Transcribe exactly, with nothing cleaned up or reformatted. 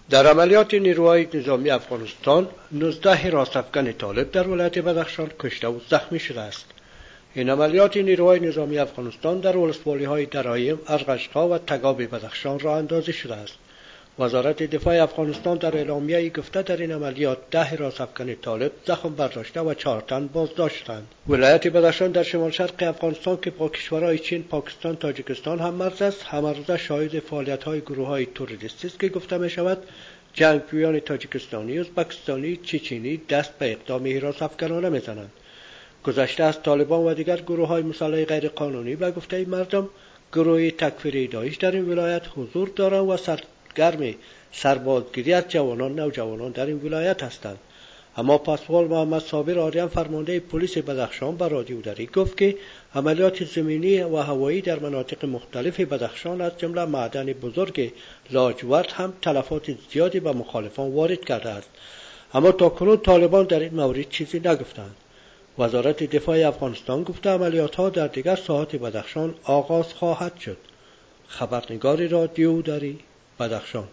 در عملیات نیروهای نظامی افغانستان نوزده حراسافکن طالب در ولایت بدخشان کشته و زخمی شده است. این عملیات نیروهای نظامی افغانستان در ولسوالی‌های درایم، ارغشقا و تگاب بدخشان را اندازی شده است. وزارت دفاع افغانستان در اعلامیه‌ای گفته در این عملیات ده حراسافکن طالب زخم برداشته و چهار تن بازداشت شدند. ولایت بدخشان در شمال شرق افغانستان که با کشورهای چین، پاکستان، تاجیکستان هم مرز است، همه روزه شاهد فعالیت‌های گروه‌های تروریستی است که گفته می‌شود جنگجویان تاجیکستانی، ازبکستانی، چچنی دست به اقدام حراسافکنانه می‌زنند. گذشته از طالبان و دیگر گروه‌های مسلح غیرقانونی به گفته مردم گروه تکفیری داعش در این ولایت حضور دارند و سرگرم سربازگیری از جوانان نوجوانان در این ولایت هستند. اما پاسوال محمد صابر آریان فرمانده پلیس بدخشان به رادیو دری گفت که عملیات زمینی و هوایی در مناطق مختلف بدخشان از جمله معدن بزرگ لاجورد هم تلفات زیادی به مخالفان وارد کرده است. اما تاکنون طالبان در این مورد چیزی نگفتند. وزارت دفاع افغانستان گفته عملیات ها در دیگر ساحات بدخشان آغاز خواهد شد. خبرنگار رادیو دری بدخشان.